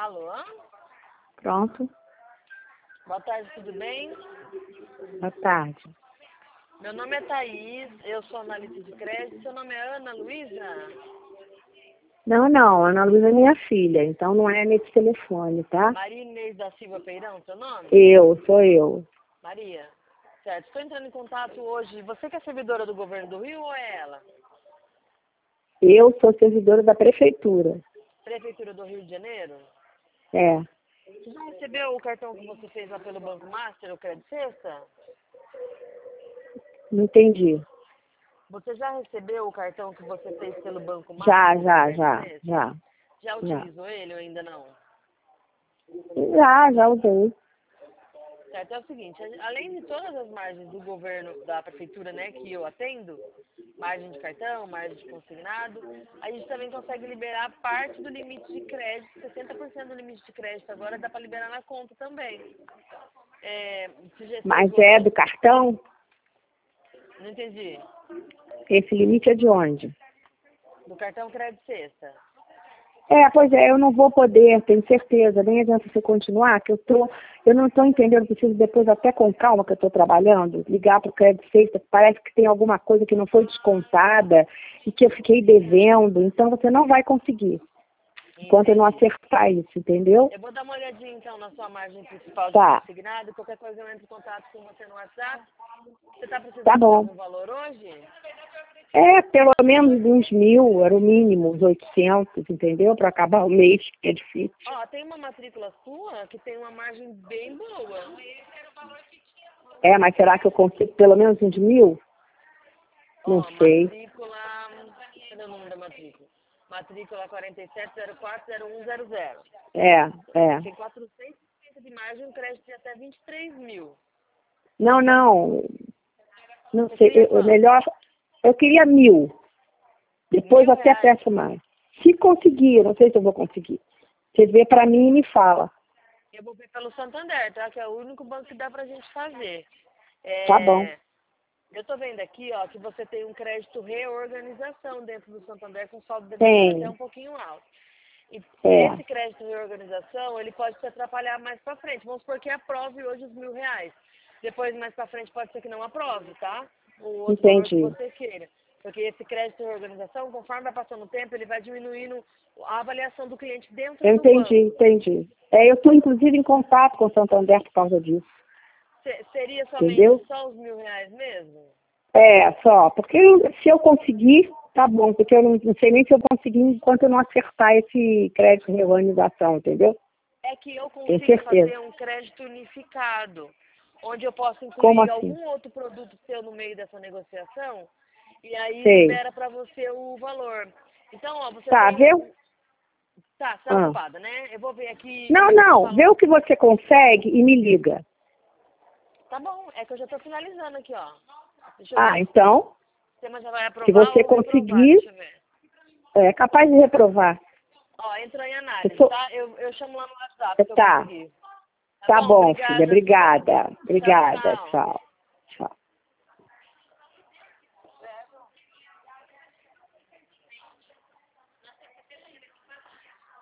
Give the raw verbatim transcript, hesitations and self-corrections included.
Alô? Pronto. Boa tarde, tudo bem? Boa tarde. Meu nome é Thaís, eu sou analista de crédito. Seu nome é Ana Luísa? Não, não, Ana Luísa é minha filha, então não é nesse telefone, tá? Maria Inês da Silva Peirão, seu nome? Eu, sou eu. Maria. Certo, estou entrando em contato hoje. Você que é servidora do governo do Rio ou é ela? Eu sou servidora da prefeitura. Prefeitura do Rio de Janeiro? É. Você já recebeu o cartão que você fez lá pelo Banco Master, o Crédito Sexta? Não entendi. Você já recebeu o cartão que você fez pelo Banco Master? Já, já, Crédito já, Sexta? já. Já utilizou ele ou ainda não? Já, já usei. Certo, é o seguinte, além de todas as margens do governo, da prefeitura, né, que eu atendo, margem de cartão, margem de consignado, a gente também consegue liberar parte do limite de crédito, sessenta por cento do limite de crédito agora dá para liberar na conta também. É, você já- Mas você- é do cartão? Não entendi. Esse limite é de onde? Do cartão Crédito Sexta. É, pois é, eu não vou poder, tenho certeza, nem adianta você continuar, que eu tô, eu não estou entendendo, preciso depois até com calma que eu estou trabalhando, ligar para o Crédito Sexta, parece que tem alguma coisa que não foi descontada e que eu fiquei devendo, então você não vai conseguir, enquanto eu não acertar isso, entendeu? Eu vou dar uma olhadinha então na sua margem principal de Tá. consignado, qualquer coisa eu entro em contato com você no WhatsApp. Você está precisando Tá de bom. algum valor hoje? É, pelo menos uns mil, era o mínimo, uns oitocentos, entendeu? Para acabar o mês, que é difícil. Ó, tem uma matrícula sua que tem uma margem bem boa. É, mas será que eu consigo pelo menos uns mil? Não Ó, sei. matrícula... Cadê o número da matrícula? Matrícula quarenta e sete zero quatro zero um zero zero. É, é. Tem quatrocentos e cinquenta de margem, um crédito de até vinte e três mil. Não, não. Não Você sei, queria eu, quanto? melhor, eu queria mil. Depois Mil até reais? peço mais. Se conseguir, não sei se eu vou conseguir. Você vê pra mim e me fala. Eu vou ver pelo Santander, tá? Que é o único banco que dá pra gente fazer. É... Tá bom. Eu tô vendo aqui, ó, que você tem um crédito reorganização dentro do Santander com saldo de debênture até Tem. um pouquinho alto. E É. esse crédito reorganização, ele pode te atrapalhar mais pra frente. Vamos supor que aprove hoje os mil reais. Depois, mais pra frente, pode ser que não aprove, tá? O outro valor que Entendi. você queira. Porque esse crédito reorganização, conforme vai passando o tempo, ele vai diminuindo a avaliação do cliente dentro Eu do entendi, banco. entendi. É, eu estou inclusive em contato com o Santander por causa disso. Se- seria Entendeu? somente só os mil reais mesmo? É, só, porque eu- se eu conseguir, tá bom, porque eu não, não sei nem se eu conseguir enquanto eu não acertar esse crédito de reorganização, entendeu? É que eu Tenho consigo certeza. fazer um crédito unificado, onde eu posso Como incluir assim? algum outro produto seu no meio dessa negociação, e aí Sei. libera para você o valor. Então, ó, você Tá, tem vê? um... Tá, você tá Ah. ocupada, né? Eu vou ver aqui Não, e te não, falo. vê o que você consegue e me liga. Tá bom, é que eu já tô finalizando aqui, ó. Deixa eu Ah, ver. então, O sistema já vai se aprovar você ou reprovar, conseguir, deixa eu ver. é capaz de reprovar. Ó, entrou em Eu análise, sou- tá? Eu, eu chamo lá no WhatsApp se eu Tá, conseguir. Tá tá bom? bom, filha, Obrigada, viu? obrigada. Tchau, Obrigada, tchau. tchau.